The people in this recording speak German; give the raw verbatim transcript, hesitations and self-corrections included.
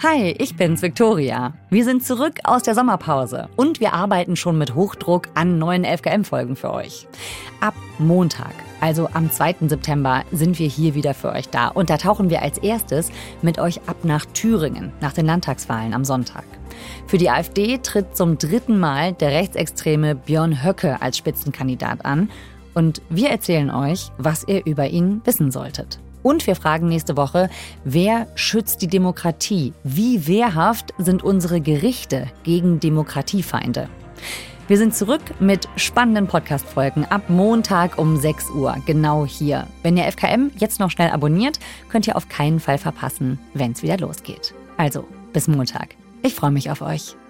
Hi, ich bin's, Victoria. Wir sind zurück aus der Sommerpause und wir arbeiten schon mit Hochdruck an neuen elf K M-Folgen für euch. Ab Montag, also am zweiten September, sind wir hier wieder für euch da. Und da tauchen wir als erstes mit euch ab nach Thüringen, nach den Landtagswahlen am Sonntag. Für die AfD tritt zum dritten Mal der rechtsextreme Björn Höcke als Spitzenkandidat an. Und wir erzählen euch, was ihr über ihn wissen solltet. Und wir fragen nächste Woche, wer schützt die Demokratie? Wie wehrhaft sind unsere Gerichte gegen Demokratiefeinde? Wir sind zurück mit spannenden Podcast-Folgen ab Montag um sechs Uhr, genau hier. Wenn ihr elf K M jetzt noch schnell abonniert, könnt ihr auf keinen Fall verpassen, wenn es wieder losgeht. Also, bis Montag. Ich freue mich auf euch.